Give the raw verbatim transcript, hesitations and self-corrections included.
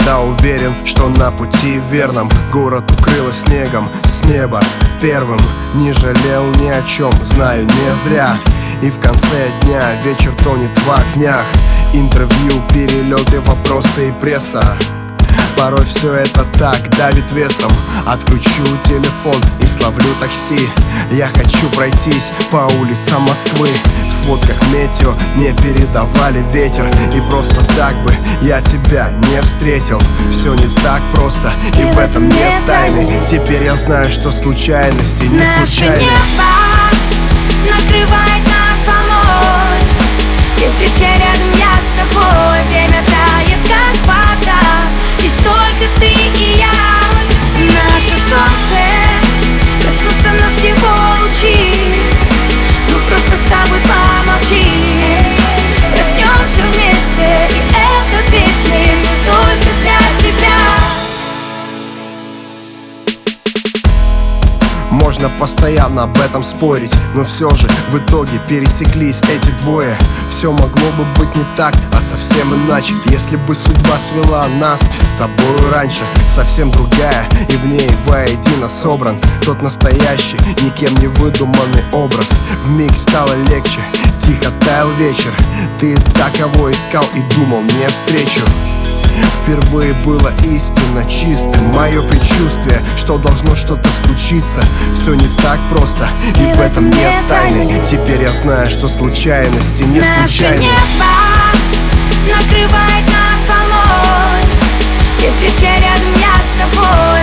всегда уверен, что на пути верном. Город укрыло снегом с неба первым. Не жалел ни о чем, знаю, не зря. И в конце дня вечер тонет в огнях. Интервью, перелеты, вопросы и пресса. Порой все это так давит весом. Отключу телефон и словлю такси. Я хочу пройтись по улицам Москвы. В сводках метео не передавали ветер. И просто так бы я тебя не встретил. Все не так просто, и, и в этом нет тайны. Теперь я знаю, что случайности не случайны. Наше небо накрывает нас волной. И здесь я рядом, я с тобой. Время тает, как вода. Здесь только ты и я. Наше солнце коснутся нас его лучи. Ну просто с тобой помолчи. Проснемся вместе, и эта песня только для тебя. Можно постоянно об этом спорить, но все же в итоге пересеклись эти двое. Все могло бы быть не так, а совсем иначе. Если бы судьба свела нас с тобою раньше. Совсем другая, и в ней воедино собран тот настоящий, никем не выдуманный образ. Вмиг стало легче, тихо таял вечер. Ты так, кого искал и думал, не встречу. Впервые было истинно чистым мое предчувствие, что должно что-то случиться. Все не так просто, и, и в этом нет тайны. Теперь я знаю, что случайности не случайны. Наше небо накрывает нас волной. И здесь я рядом, я с тобой.